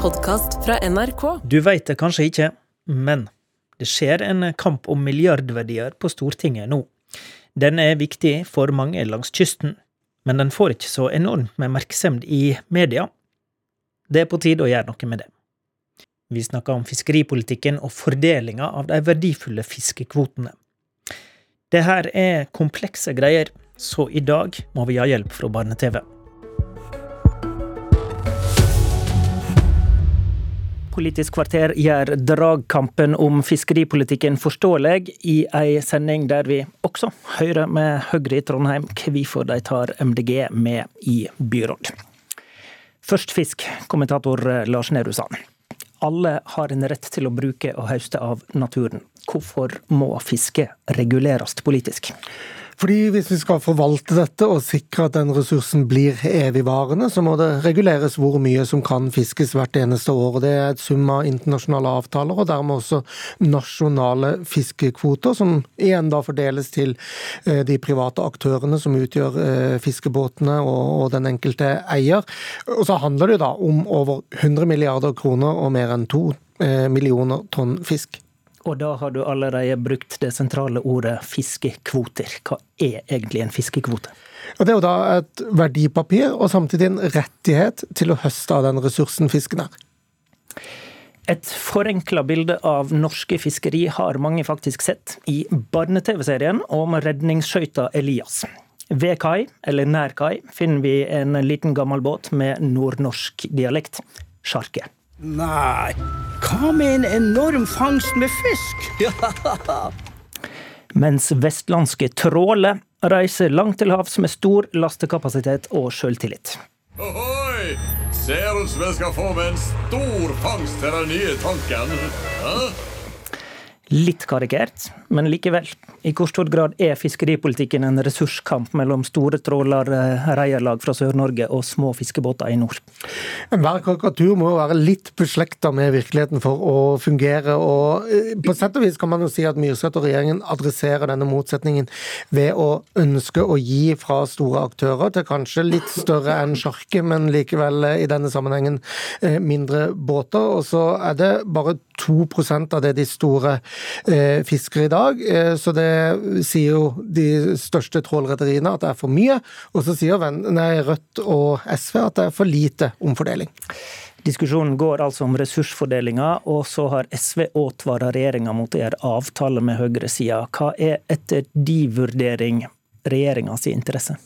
podcast fra NRK. Du vet det kanskje ikke, men det skjer en kamp om milliardverdier på Stortinget nå. Den er viktig for mange langs kysten, men den får ikke så enormt med merksemd i media. Det er på tide å gjøre noe med det. Vi snakker om fiskeripolitikken og fordelinga av de verdifulle fiskekvotene. Det her er komplekse greier, så i dag må vi ha hjelp fra Barne-TV. Politisk kvarter gjør dragkampen om fiskeripolitikken forståelig i en sending der vi også hører med Høyre i Trondheim hvorfor de tar MDG med i byråd. Først fisk, kommentator Lars Nehru Sand. Alle har en rett til å bruke og høste av naturen. Hvorfor må fiske reguleres politisk? Fordi hvis vi skal forvalte dette og sikre at den ressursen blir evigvarende, så må det reguleres hvor mye som kan fiskes hvert eneste år. Det er et sum av internasjonale avtaler, og dermed også nasjonale fiskekvoter, som igjen da fordeles til de private aktørene som utgjør fiskebåtene og den enkelte eier. Og så handler det da om over 100 milliarder kroner og mer enn 2 millioner tonn fisk. Og da har du allerede brukt det sentrale ordet fiskekvoter. Hva er egentlig en fiskekvote? Og det er jo da et verdipapir og samtidig en rettighet til å høste av den ressursen fisken er. Et forenklet bilde av norske fiskeri har mange faktisk sett i Barne-TV-serien om redningsskøyta Elias. Ved kai, eller nær kai, finner vi en liten gammel båt med nordnorsk dialekt, sjarke. Nei, hva med en enorm fangst med fisk? Mens vestlandske tråler reiser langt til havs med stor lastekapasitet og selvtillit. Ohoi! Ser ut som jeg skal få med en stor fangst til den nye tanken. Hæ? Litt karikert, men likevel. I hvor stor grad er fiskeripolitikken en ressurskamp mellom store tråler-reierlag fra Sør-Norge og små fiskebåter i nord? Hver karikatur må være litt beslektet med virkeligheten for å fungere, og på sett og vis kan man jo si at Myrseth og regjeringen adresserer denne motsetningen ved å ønske å gi fra store aktører til kanskje litt større enn sjarke, men likevel i denne sammenhengen mindre båter, og så er det bare 2% av det de store fisker i dag, så det sier jo de største trålrederiene at det er for mye, og så sier Rødt og SV at det er for lite omfordeling. Diskusjonen går altså om ressursfordelinga, og så har SV advaret regjeringen mot å gjøre avtale med høyresida. Hva er etter de vurdering regjeringens interesse?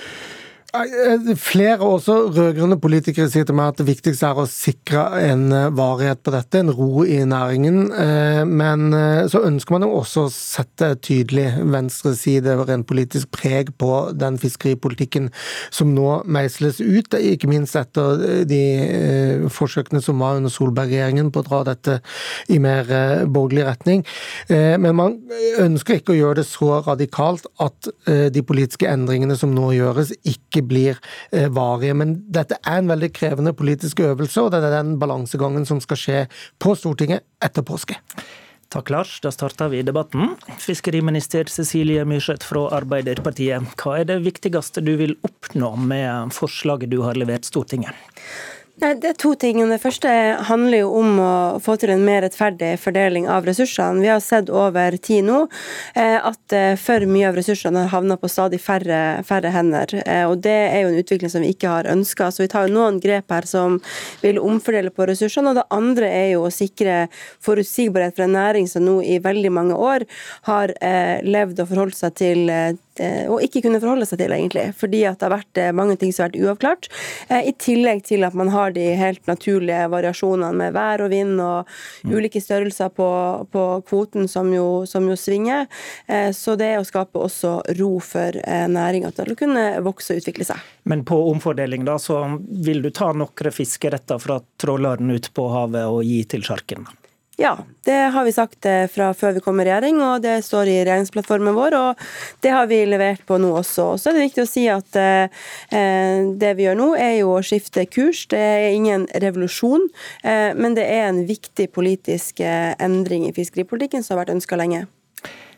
Flere også rødgrønne politikere sier til meg at det viktigste er å sikre en varighet på dette, en ro i næringen, men så ønsker man jo også å sette tydelig venstre side over en politisk preg på den fiskeripolitikken som nå meisles ut, ikke minst etter de forsøkene som var under Solberg-regjeringen på å dra dette i mer borgerlig retning. Men man ønsker ikke å gjøre det så radikalt at de politiske endringene som nå gjøres ikke blir varige, men dette er en veldig krevende politisk øvelse, og det er den balansegangen som skal skje på Stortinget etter påske. Takk, Lars. Da starter vi debatten. Fiskeriminister Cecilie Myrseth fra Arbeiderpartiet. Hva er det viktigste du vil oppnå med forslaget du har levert Stortinget? Det er 2 ting. Det første handler jo om å få til en mer rettferdig fordeling av ressursene. Vi har sett over tid nå at for mye av ressursene har havnet på stadig færre hender, og det er jo en utvikling som vi ikke har ønsket. Så vi tar jo noen grep her som vil omfordele på ressursene, og det andre er jo å sikre forutsigbarhet for en næring som nå i veldig mange år har levd og forholdt seg til og ikke kunne forholde seg til egentlig, fordi at det har vært mange ting som har vært uavklart, i tillegg til at man har de helt naturlige variasjonene med vær og vind og ulike størrelser på kvoten som jo svinger, så det er å skape også ro for næringen til å kunne vokse og utvikle seg. Men på omfordeling da, så vil du ta noen fiskeretter fra tråleren ut på havet og gi til sjarken? Ja, det har vi sagt fra før vi kom i regjering, og det står i regjeringsplattformen vår, og det har vi levert på nå også. Så er det viktig å si at det vi gjør nå er jo å skifte kurs. Det er ingen revolusjon, men det er en viktig politisk endring i fiskeripolitikken som har vært ønsket lenge.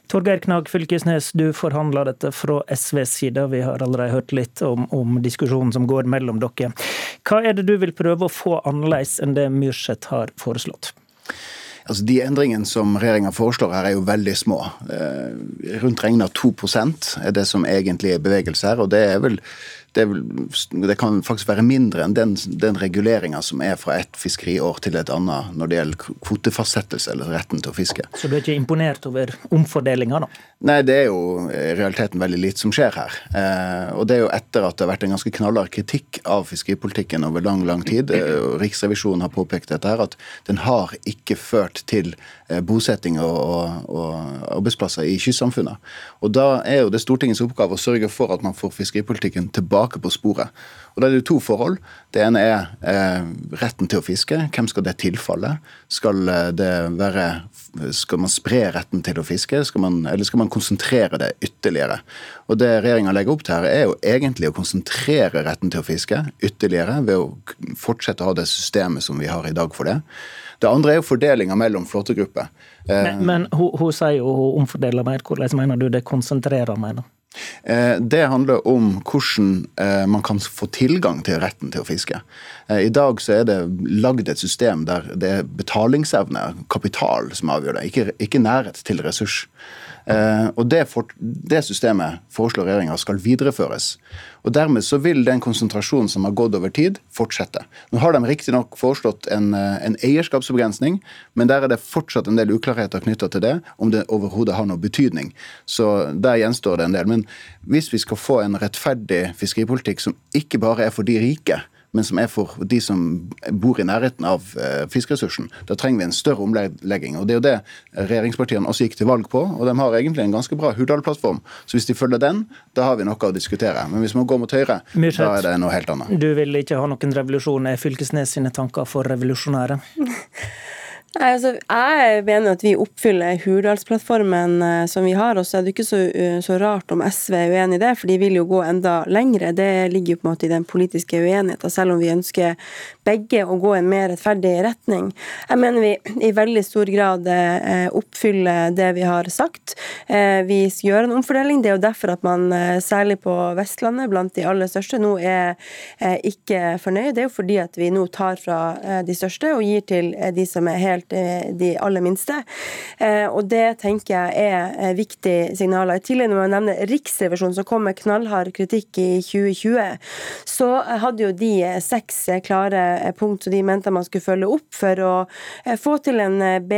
Torgeir Knag Fylkesnes, du forhandler dette fra SVs side. Vi har allerede hørt litt om diskusjonen som går mellom dere. Hva er det du vil prøve å få annerledes enn det Myrseth har foreslått? Altså, de endringene som regjeringen foreslår her er jo veldig små. Rundt regnet 2% er det som egentlig er bevegelse her, og det kan faktisk være mindre enn den reguleringen som er fra et fiskeriår til et annet når det gjelder kvotefastsettelse eller retten til å fiske. Så du er ikke imponert over omfordelingen da? Nei, det er jo i realiteten veldig lite som skjer her. Og det er jo etter at det har vært en ganske knallhard kritikk av fiskeripolitikken over lang tid. Riksrevisjonen har påpekt dette her, at den har ikke ført til bosetting og arbeidsplasser i kystsamfunnet. Og da er jo det Stortingets oppgave å sørge for at man får fiskeripolitikken tilbake på sporet. Og da er det 2 forhold. Det ene er retten til å fiske. Hvem skal det tilfalle? Skal man spre retten til å fiske, eller skal man konsentrere det ytterligere? Og det regjeringen legger opp til her er jo egentlig å konsentrere retten til å fiske ytterligere ved å fortsette å ha det systemet som vi har i dag for det. Det andre er jo fordelingen mellom flåtegrupper. Men hun sier jo hun omfordeler mer. Hvordan mener du det konsentrerer mer da? Det handler om hvordan man kan få tilgang til retten til å fiske. I dag så er det laget et system der det er betalingsevne, kapital som avgjør det, ikke nærhet til ressurs. Og det systemet foreslår regjeringen skal videreføres. Og dermed så vil den konsentrasjonen som har gått over tid fortsette. Nå har de riktig nok foreslått en eierskapsbegrensning, men der er det fortsatt en del uklarheter knyttet til det, om det overhodet har noe betydning. Så der gjenstår det en del. Men hvis vi skal få en rettferdig fiskeripolitikk som ikke bare er for de rike, men som er for de som bor i nærheten av fiskeressursen, da trenger vi en større omlegging. Og det er jo det regjeringspartiene også gikk til valg på, og de har egentlig en ganske bra Hurdal-plattform. Så hvis de følger den, da har vi noe å diskutere. Men hvis man går mot høyre, da er det noe helt annet. Du vil ikke ha noen revolusjon. Er Fylkesnes sine tanker for revolusjonære? Nei, altså, jeg mener at vi oppfyller Hurdalsplattformen som vi har, og så er det ikke så rart om SV er uenig i det, for de vil jo gå enda lengre. Det ligger jo på en måte i den politiske uenigheten, selv om vi ønsker begge å gå en mer rettferdig retning. Jeg mener vi i veldig stor grad oppfyller det vi har sagt. Vi gjør en omfordeling. Det er jo derfor at man særlig på Vestlandet, blant de aller største, nå er ikke fornøyd. Det er jo fordi at vi nå tar fra de største og gir til de som er helt de aller minste. Og det tenker jeg er viktige signaler. Tidligere når man nevner Riksrevisjonen, som kom med knallhard kritikk i 2020, så hadde jo de 6 klare punkt som de mente man skulle følge opp for å få til en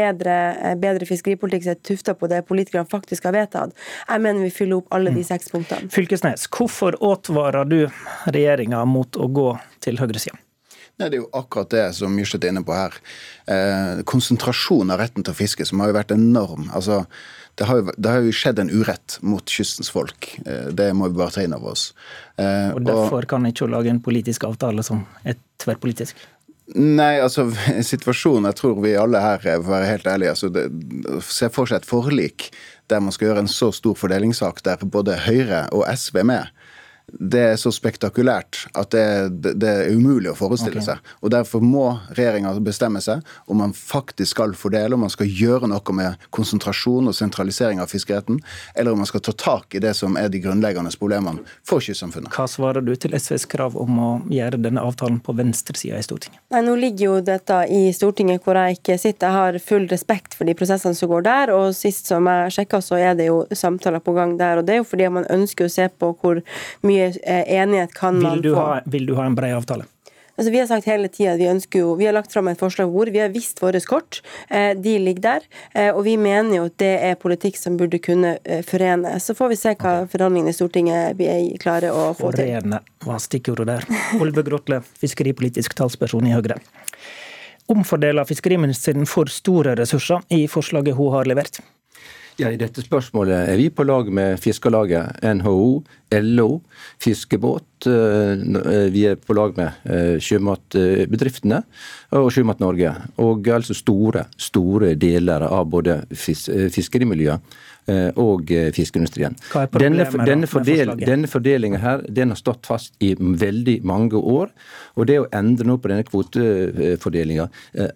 bedre fiskeripolitikk som er tuftet på det politikerne faktisk har vedtatt. Jeg mener vi fyller opp alle de 6 punktene. Fylkesnes, hvorfor advarer du regjeringen mot å gå til høyresiden? Nei, det er jo akkurat det som Myrseth er inne på her. Konsentrasjon av retten til å fiske, som har jo vært enorm. Altså, det har jo skjedd en urett mot kystens folk. Det må vi bare ta inn over oss. Og derfor kan ikke lage en politisk avtale som er tverrpolitisk? Nei, altså, situasjonen, jeg tror vi alle her vil være helt ærlige, altså, se for seg et forlik der man skal gjøre en så stor fordelingssak der både Høyre og SV er med. Det er så spektakulært at det er umulig å forestille seg. Og derfor må regjeringen bestemme seg om man faktisk skal fordele, om man skal gjøre noe med konsentrasjon og sentralisering av fiskeretten, eller om man skal ta tak i det som er de grunnleggende problemene for kystsamfunnet. Hva svarer du til SVs krav om å gjøre denne avtalen på venstresiden i Stortinget? Nei, nå ligger jo dette i Stortinget hvor jeg ikke sitter. Jeg har full respekt for de prosessene som går der, og sist som jeg sjekket så er det jo samtaler på gang der, og det er jo fordi man ønsker å se på hvor mye enighet kan man få. Vil du ha en bred avtale? Altså, vi har sagt hele tiden, vi har lagt fram et forslag hvor vi har visst våre kort, de ligger der, og vi mener jo at det er politikk som burde kunne forene. Så får vi se hva forhandlingene i Stortinget blir klare å få til. Forene var stikkordet der. Olve Grotle, fiskeripolitisk talsperson i Høyre. Omfordeler fiskeriministeren for store ressurser i forslaget hun har levert? Ja, I dette spørsmålet er vi på lag med Fiskerlaget, NHO, LO, Fiskebåt, vi på lag med sjømatbedriftene og Sjømat Norge, og altså store deler av både fiskerimiljøet og fiskeindustrien. Hva er problemet Denne fordelingen her, den har stått fast i veldig mange år, og det å endre nå på denne kvotefordelingen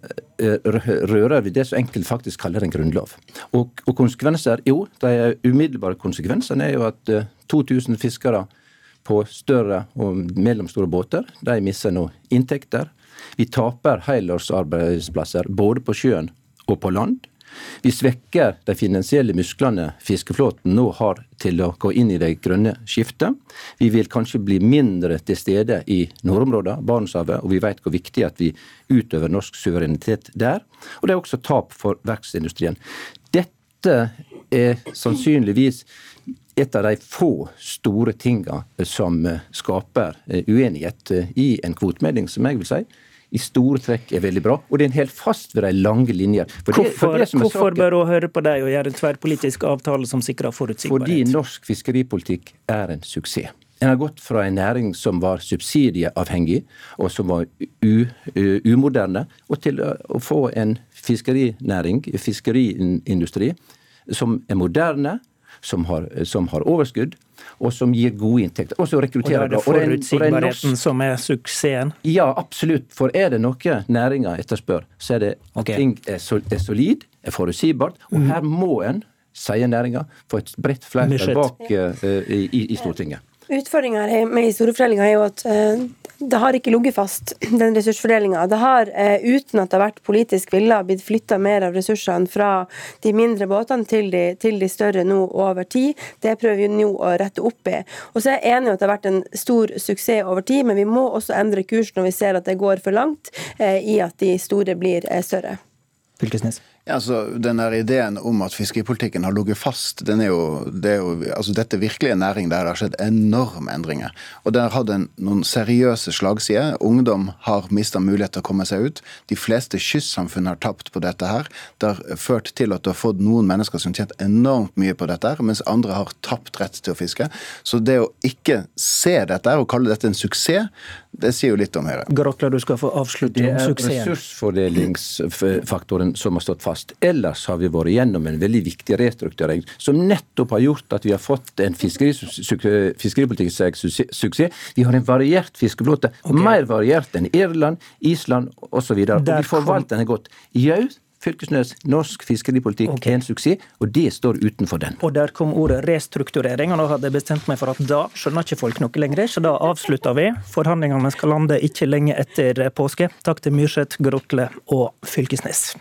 rører vi det så enkelt faktisk kaller en grunnlov. Og konsekvenser, jo, de umiddelbare konsekvensene er jo at 2000 fiskere på større og mellomstore båter, de mister nå inntekter. Vi taper helårsarbeidsplasser både på sjøen og på land. Vi svekker de finansielle musklene fiskeflåten nå har til å gå inn i det grønne skiftet. Vi vil kanskje bli mindre til stede i nordområdet, Barentshavet, og vi vet hvor viktig at vi utøver norsk suverenitet der. Og det er også tap for verksindustrien. Dette er sannsynligvis et av de få store tingene som skaper uenighet i en kvotemelding, som jeg vil si, i store trekk er veldig bra, og det er en helt fast ved de lange linjer. Hvorfor bør hun høre på deg og gjøre en tverrpolitisk avtale som sikrer forutsigbarhet? Fordi norsk fiskeripolitikk er en suksess. En har gått fra en næring som var subsidieavhengig, og som var umoderne, og til å få en fiskeriindustri, som er moderne, som har overskudd, og som gir gode inntekter. Og så rekrutterer det forutsigbarheten som er suksessen? Ja, absolutt. For er det noe næringen etterspør, så er det at ting er solid, er forutsigbart, og her må en, sier næringen, få et bredt flertall bak i Stortinget. Utfordringen med historiefordelingen er jo at det har ikke ligget fast, den ressursfordelingen. Det har, uten at det har vært politisk villet, blitt flyttet mer av ressursene fra de mindre båtene til de større nå over tid. Det prøver vi nå å rette opp i. Og så er jeg enig i at det har vært en stor suksess over tid, men vi må også endre kursen når vi ser at det går for langt i at de store blir større. Fylkesnes. Ja, altså, den der ideen om at fiskeripolitikken har ligget fast, dette er virkelig en næring der det har skjedd enorme endringer. Og det har hatt noen seriøse slagsider. Ungdom har mistet mulighet til å komme seg ut. De fleste kystsamfunn har tapt på dette her. Det har ført til at du har fått noen mennesker som tjent enormt mye på dette her, mens andre har tapt rett til å fiske. Så det å ikke se dette her og kalle dette en suksess, det sier jo litt om Høyre. Grotle, du skal få avslutte om suksessen. Det er ressursfordelingsfaktoren som har stått fast. Ellers har vi vært gjennom en veldig viktig restrukturering som nettopp har gjort at vi har fått en fiskeripolitikk suksess. Vi har en variert fiskeflåte, mer variert enn Irland, Island og så videre. Og vi forvalter den godt. Jau, Fylkesnes, norsk fiskeripolitikk er en suksess, og det står utenfor den. Og der kom ordet restrukturering, og da hadde jeg bestemt meg for at da skjønner ikke folk noe lenger, så da avslutter vi. Forhandlingene skal lande ikke lenge etter påske. Takk til Myrseth, Grotle og Fylkesnes.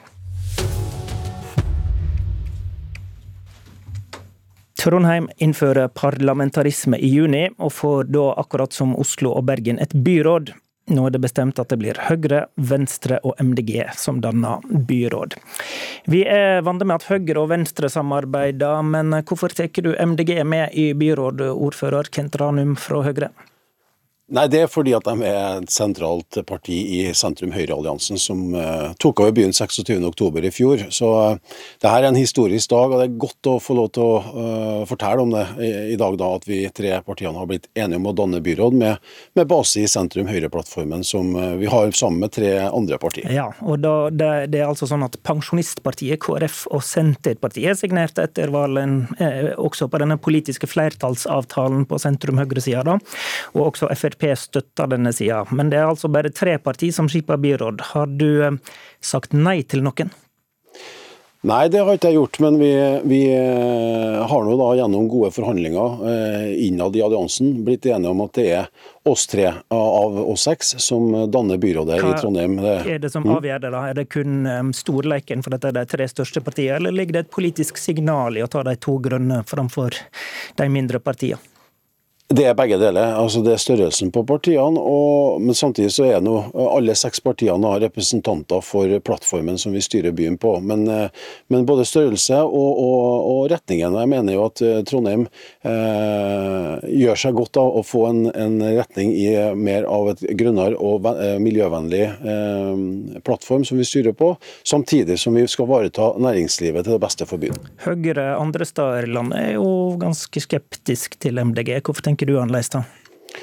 Trondheim innfører parlamentarisme i juni, og får da akkurat som Oslo og Bergen et byråd. Nå er det bestemt at det blir Høyre, Venstre og MDG som danner byråd. Vi er vant med at Høyre og Venstre samarbeider, men hvorfor tar du MDG med i byråd, ordfører Kent Ranum fra Høyre? Nei, det er fordi at de er et sentralt parti i Sentrum-Høyre-alliansen som tok over byen 26. oktober i fjor. Så det her er en historisk dag, og det er godt å få lov til å fortelle om det i dag da, at vi tre partiene har blitt enige om å danne byråd med base i Sentrum-Høyre-plattformen som vi har sammen med tre andre partier. Ja, og det er altså sånn at Pensjonistpartiet, KrF og Senterpartiet signerte etter valen også på denne politiske flertallsavtalen på Sentrum-Høyre-siden da, og også FrP støtter denne siden. Men det er altså bare tre partier som skipper byråd. Har du sagt nei til noen? Nei, det har ikke jeg gjort, men vi har nå da gjennom gode forhandlinger innad i alliansen blitt enige om at det er oss tre av oss seks som danner byrådet i Trondheim. Hva er det som avgjør det da? Er det kun storleiken for dette er de tre største partiene, eller ligger det et politisk signal i å ta de to grønne framfor de mindre partiene? Det er begge deler, altså det er størrelsen på partiene, men samtidig så er nå alle seks partiene har representanter for plattformen som vi styrer byen på, men både størrelse og retningen. Jeg mener jo at Trondheim gjør seg godt av å få en retning i mer av et grønnere og miljøvennlig plattform som vi styrer på, samtidig som vi skal vareta næringslivet til det beste for byen. Høyre andre steder i landet er jo ganske skeptisk til MDG. Hvorfor tenker du annerledes da?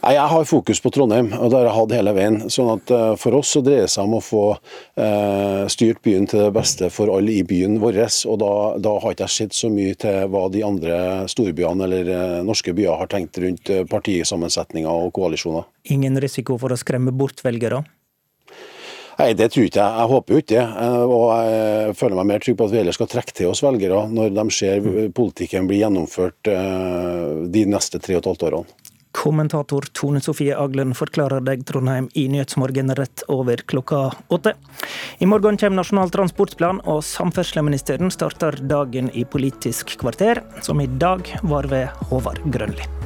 Jeg har fokus på Trondheim, og det har jeg hatt hele veien. Sånn at for oss så dreier det seg om å få styrt byen til det beste for alle i byen vår. Og da har ikke jeg sett så mye til hva de andre storbyene eller norske byer har tenkt rundt partisammensetninger og koalisjoner. Ingen risiko for å skremme bort velgere? Nei, det tror ikke jeg. Jeg håper jo ikke det. Og jeg føler meg mer trygg på at vi heller skal trekke til oss velgere når de ser politikken bli gjennomført de neste 3,5 årene. Kommentator Tone Sofie Aglen forklarer deg Trondheim i Nyhetsmorgen rett over 8. I morgen kommer Nasjonal transportplan, og samferdselsministeren starter dagen i Politisk kvarter, som i dag var ved Håvard Grønli.